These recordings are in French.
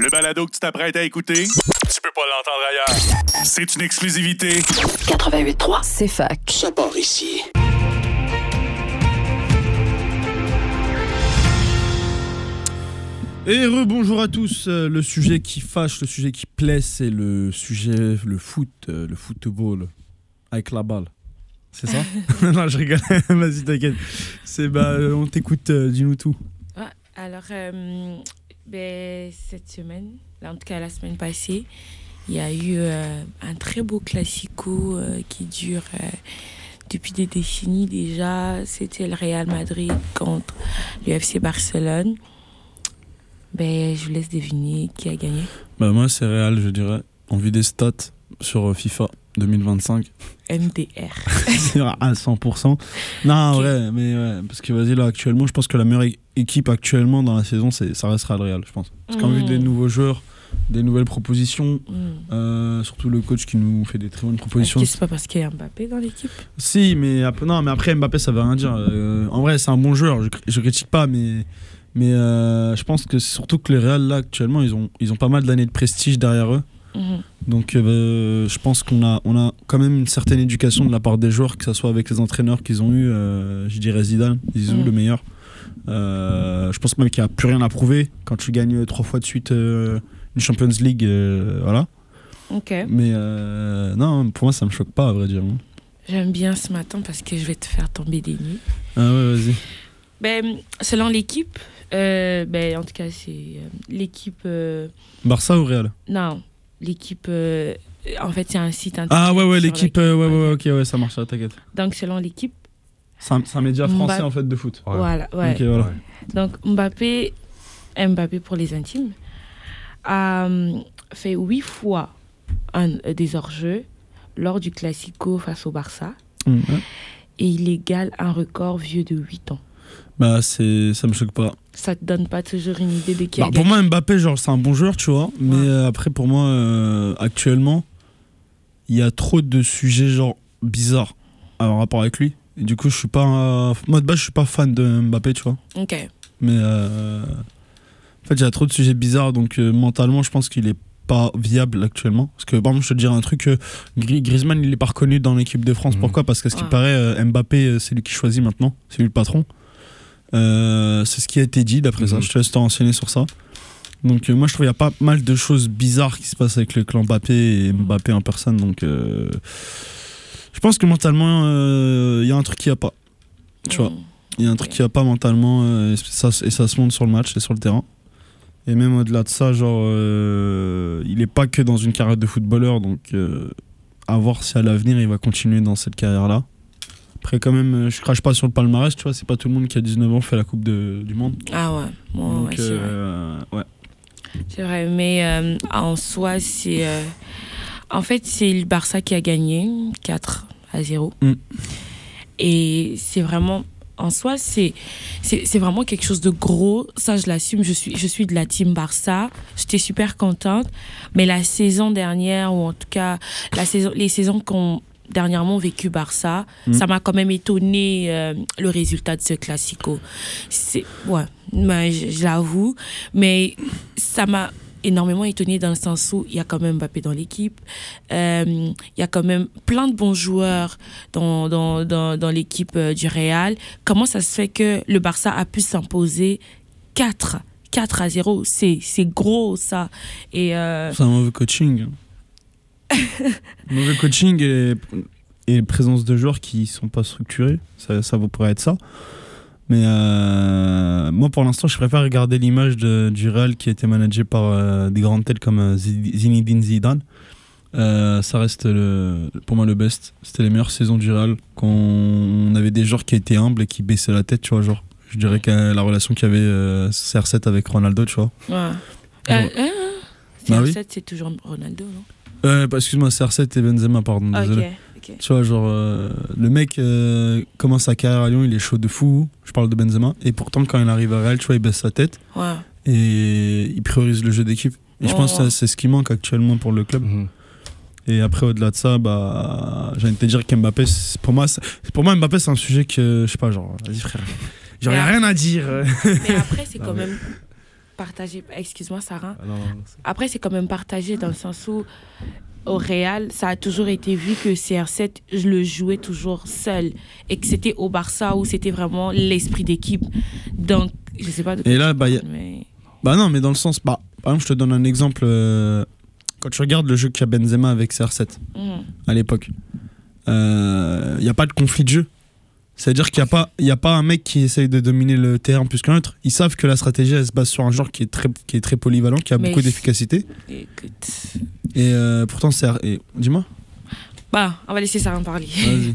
Le balado que tu t'apprêtes à écouter, tu peux pas l'entendre ailleurs. C'est une exclusivité. 88.3, c'est fac. Ça part ici. Et rebonjour à tous. Le sujet qui fâche, le sujet qui plaît, c'est le sujet, le football avec la balle. C'est ça? Non, je rigole. Vas-y, t'inquiète. On t'écoute, dis-nous tout. Ouais, alors, cette semaine, en tout cas la semaine passée, il y a eu un très beau classico qui dure depuis des décennies déjà. C'était le Real Madrid contre le FC Barcelone. Je vous laisse deviner qui a gagné. Moi, c'est Real, je dirais. En vue des stats sur FIFA 2025. MDR. C'est à 100%. Non, ouais, mais ouais, parce que vas-y, là, actuellement, je pense que la meilleure équipe actuellement dans la saison, ça restera le Real, je pense. Parce qu'en vue des nouveaux joueurs, des nouvelles propositions, surtout le coach qui nous fait des très bonnes propositions. Est-ce que c'est pas parce qu'il y a Mbappé dans l'équipe? Si, mais après Mbappé, ça veut rien dire. En vrai, c'est un bon joueur, je critique pas, mais je pense que c'est surtout que les Real, là, actuellement, ils ont pas mal d'années de prestige derrière eux. Donc je pense qu'on a quand même une certaine éducation de la part des joueurs, que ce soit avec les entraîneurs qu'ils ont eu, je dirais Zidane, Zizou, le meilleur. Je pense même qu'il n'y a plus rien à prouver quand tu gagnes 3 fois de suite une Champions League, voilà. Ok. Mais non, pour moi ça me choque pas, à vrai dire. J'aime bien ce matin parce que je vais te faire tomber des nues. Ah ouais, vas-y. Selon l'équipe, en tout cas c'est l'équipe... Barça ou Real? Non, l'équipe... en fait, c'est un site internet. Ah ouais, l'équipe... ok, ça marche, t'inquiète. Donc, selon l'équipe... C'est un média français, en fait, de foot. Ouais. Voilà, ouais. Okay, voilà. Donc, Mbappé pour les intimes, a fait 8 fois des hors-jeux lors du Classico face au Barça. Et il égale un record vieux de 8 ans. Ça me choque pas. Ça te donne pas toujours une idée de qui a gagné? Pour moi, Mbappé, c'est un bon joueur, tu vois. Mais après, pour moi, actuellement, il y a trop de sujets bizarres en rapport avec lui. Et du coup, je suis pas... moi, de base, je suis pas fan de Mbappé, tu vois. Ok. Mais en fait, il y a trop de sujets bizarres. Donc, mentalement, je pense qu'il est pas viable actuellement. Parce que, par exemple, je te dirais un truc, Griezmann, il est pas reconnu dans l'équipe de France. Pourquoi? Parce qu'à ce qui paraît, Mbappé, c'est lui qui choisit maintenant. C'est lui le patron. C'est ce qui a été dit d'après ça. Je te laisse te renseigner sur ça. Donc moi je trouve qu'il y a pas mal de choses bizarres qui se passent avec le clan Mbappé et Mbappé en personne. Donc je pense que mentalement il y a un truc qui n'y a pas. Tu vois, il y a un truc qui n'y a pas mentalement et ça se montre sur le match et sur le terrain. Et même au-delà de ça, il est pas que dans une carrière de footballeur. Donc à voir si à l'avenir il va continuer dans cette carrière-là. Après, quand même, je crache pas sur le palmarès, tu vois, c'est pas tout le monde qui a 19 ans fait la Coupe du Monde. Ah ouais, donc, c'est vrai. Ouais. C'est vrai, mais en soi, c'est... en fait, c'est le Barça qui a gagné 4-0. Et c'est vraiment... En soi, c'est vraiment quelque chose de gros. Ça, je l'assume. Je suis de la team Barça. J'étais super contente. Mais la saison dernière, ou en tout cas, les saisons qu'on... dernièrement vécu Barça, ça m'a quand même étonné le résultat de ce Classico. Je l'avoue, mais ça m'a énormément étonné dans le sens où il y a quand même Mbappé dans l'équipe, il y a quand même plein de bons joueurs dans l'équipe du Real. Comment ça se fait que le Barça a pu s'imposer 4-0? C'est gros, ça. Et c'est un mauvais coaching. Mauvais coaching et présence de joueurs qui sont pas structurés, ça pourrait être ça. Mais moi pour l'instant je préfère regarder l'image du Real qui a été managé par des grandes têtes comme Zinedine Zidane. Ça reste pour moi le best. C'était les meilleures saisons du Real quand on avait des joueurs qui étaient humbles et qui baissaient la tête, tu vois, genre. Je dirais que la relation qu'il y avait CR7 avec Ronaldo, tu vois. CR7 c'est toujours Ronaldo, non? Excuse-moi, CR7 et Benzema, pardon, désolé. Okay. Tu vois, le mec commence sa carrière à Lyon, il est chaud de fou, je parle de Benzema, et pourtant quand il arrive à Real, tu vois, il baisse sa tête et il priorise le jeu d'équipe. Et je pense que c'est ce qui manque actuellement pour le club. Et après, au-delà de ça, j'ai envie de te dire qu'Mbappé, pour moi, Mbappé, c'est un sujet que, je sais pas, vas-y frère, il n'y a rien à dire. Mais après, c'est quand même partagé. Excuse-moi, Sarah. Non. Après, c'est quand même partagé dans le sens où, au Real, ça a toujours été vu que CR7, je le jouais toujours seul. Et que c'était au Barça où c'était vraiment l'esprit d'équipe. Donc, je sais pas de quoi. Et là, mais... non, mais dans le sens. Par exemple, je te donne un exemple. Quand tu regardes le jeu qu'a Benzema avec CR7 à l'époque, il n'y a pas de conflit de jeu. C'est-à-dire qu'il n'y a pas un mec qui essaye de dominer le terrain plus qu'un autre. Ils savent que la stratégie, elle se base sur un joueur qui est très polyvalent, qui a beaucoup d'efficacité. Écoute. Et pourtant, dis-moi. On va laisser Sarah en parler. Vas-y.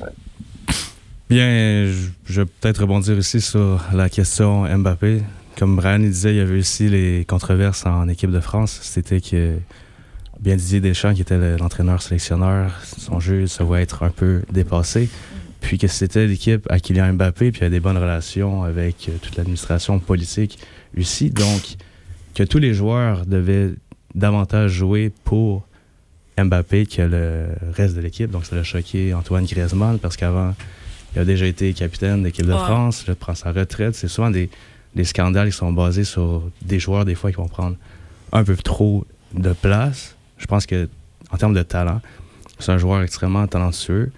Bien, je vais peut-être rebondir ici sur la question Mbappé. Comme Brian disait, il y avait aussi les controverses en équipe de France. C'était que bien Didier Deschamps, qui était l'entraîneur-sélectionneur, son jeu se voit être un peu dépassé. Puis que c'était l'équipe à Kylian Mbappé, puis il y a des bonnes relations avec toute l'administration politique ici. Donc, que tous les joueurs devaient davantage jouer pour Mbappé que le reste de l'équipe. Donc, ça a choqué Antoine Griezmann, parce qu'avant, il a déjà été capitaine d'équipe de France, il prend sa retraite. C'est souvent des scandales qui sont basés sur des joueurs, des fois, qui vont prendre un peu trop de place. Je pense que, en termes de talent, c'est un joueur extrêmement talentueux.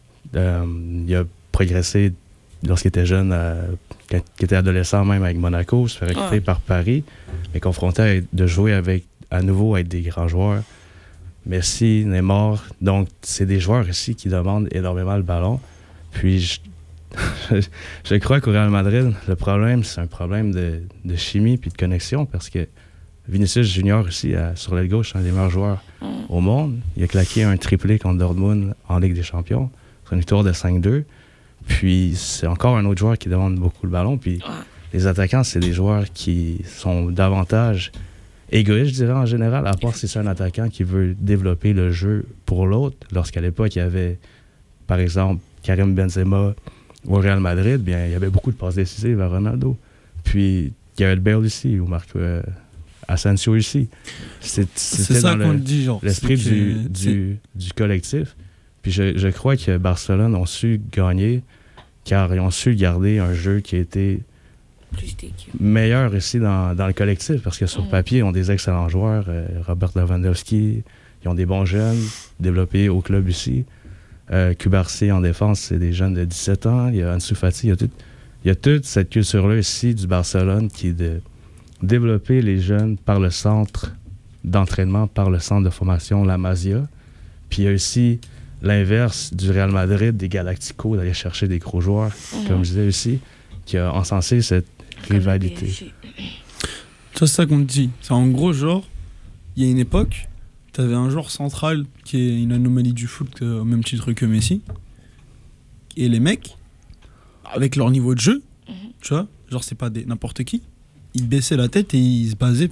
Il a progressé lorsqu'il était jeune, quand il était adolescent même avec Monaco, se fait recruter par Paris, mais confronté de jouer à nouveau avec des grands joueurs. Messi, Neymar, donc c'est des joueurs ici qui demandent énormément le ballon. Puis je crois qu'au Real Madrid, le problème, c'est un problème de chimie puis de connexion, parce que Vinicius Junior ici, sur l'aile gauche, c'est un des meilleurs joueurs au monde. Il a claqué un triplé contre Dortmund en Ligue des Champions. Une victoire de 5-2. Puis c'est encore un autre joueur qui demande beaucoup le ballon. Puis les attaquants, c'est des joueurs qui sont davantage égoïstes, je dirais, en général, à part si c'est un attaquant qui veut développer le jeu pour l'autre. Lorsqu'à l'époque, il y avait, par exemple, Karim Benzema au Real Madrid, bien, il y avait beaucoup de passes décisives à Ronaldo. Puis Gareth Bale ici, ou Marco Asensio ici. C'était ça qu'on dit, genre. L'esprit du collectif. Puis je crois que Barcelone ont su gagner, car ils ont su garder un jeu qui a été meilleur ici dans le collectif, parce que sur papier, ils ont des excellents joueurs. Robert Lewandowski, ils ont des bons jeunes développés au club ici. Cubarsí en défense, c'est des jeunes de 17 ans. Il y a Ansu Fati, il y a toute cette culture-là ici du Barcelone qui est de développer les jeunes par le centre d'entraînement, par le centre de formation, la Masia. Puis il y a aussi l'inverse du Real Madrid, des Galacticos, d'aller chercher des gros joueurs, comme je disais aussi, qui a encensé cette rivalité. C'est ça qu'on te dit. C'est en gros, genre, il y a une époque, t'avais un joueur central qui est une anomalie du foot au même titre que Messi. Et les mecs, avec leur niveau de jeu, tu vois, genre c'est pas n'importe qui, ils baissaient la tête et ils se basaient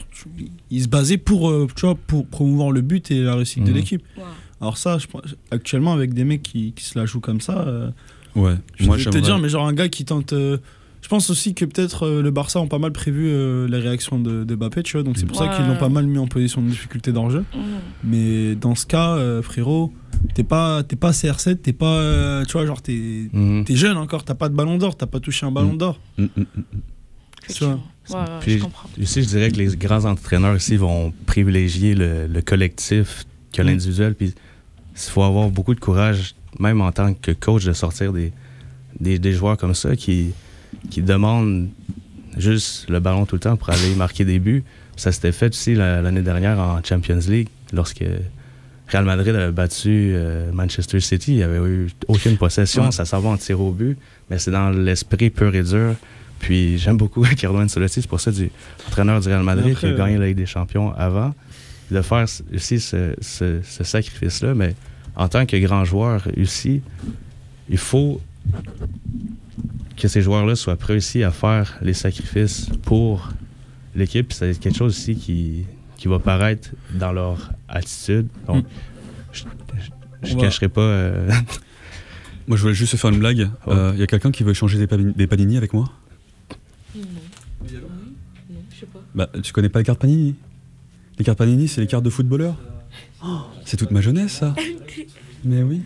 pour promouvoir le but et la réussite de l'équipe. Wow. Alors ça, actuellement, avec des mecs qui se la jouent comme ça, ouais. Moi, je vais te dire, mais genre un gars qui tente... je pense aussi que peut-être le Barça ont pas mal prévu les réactions de Mbappé, tu vois, donc c'est pour ça qu'ils l'ont pas mal mis en position de difficulté dans le jeu. Mais dans ce cas, frérot, t'es pas CR7, t'es pas... tu vois, genre t'es jeune encore, t'as pas de ballon d'or, t'as pas touché un ballon d'or. Tu vois. Puis, je comprends. Ici, je dirais que les grands entraîneurs ici vont privilégier le collectif que l'individuel, puis il faut avoir beaucoup de courage, même en tant que coach, de sortir des joueurs comme ça qui demandent juste le ballon tout le temps pour aller marquer des buts. Ça s'était fait aussi l'année dernière en Champions League, lorsque Real Madrid avait battu Manchester City. Il n'y avait eu aucune possession, ça s'en va en tir au but, mais c'est dans l'esprit pur et dur. Puis j'aime beaucoup Carlo Ancelotti, c'est pour ça entraîneur du Real Madrid qui a gagné la Ligue des Champions avant, de faire aussi ce sacrifice-là. Mais en tant que grand joueur ici, il faut que ces joueurs-là soient prêts aussi à faire les sacrifices pour l'équipe. C'est quelque chose aussi qui va paraître dans leur attitude. Donc, je ne cacherai pas... Moi, je voulais juste faire une blague. Y a quelqu'un qui veut échanger des panini avec moi? Non, je sais pas. Bah, tu connais pas les cartes Panini? Les cartes Panini, c'est les cartes de footballeurs. Oh, c'est toute ma jeunesse, ça. Mais oui.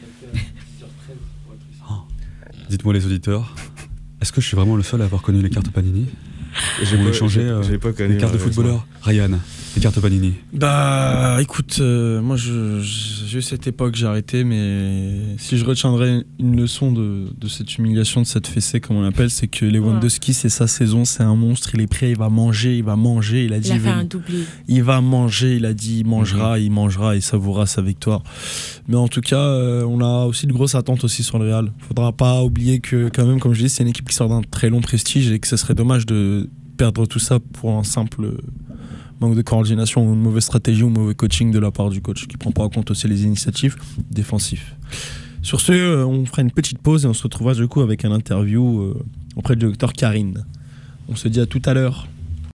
Oh. Dites-moi, les auditeurs, est-ce que je suis vraiment le seul à avoir connu les cartes Panini? J'ai voulu changer j'ai pas connu les cartes de footballeurs. Ryan, les cartes Panini. Bah écoute, moi j'ai eu cette époque, j'ai arrêté, mais si je retiendrai une leçon de cette humiliation, de cette fessée comme on l'appelle, c'est que Lewandowski, c'est sa saison, c'est un monstre, il est prêt, il va manger, il a dit... Il a fait un doublé. Il va manger, il a dit, il mangera, il savourera sa victoire. Mais en tout cas, on a aussi de grosses attentes aussi sur le Real. Faudra pas oublier que quand même, comme je dis, c'est une équipe qui sort d'un très long prestige et que ce serait dommage de perdre tout ça pour un simple manque de coordination ou une mauvaise stratégie ou mauvais coaching de la part du coach qui prend pas en compte aussi les initiatives défensives. Sur ce, on fera une petite pause et on se retrouvera du coup avec un interview auprès du docteur Karine. On se dit à tout à l'heure.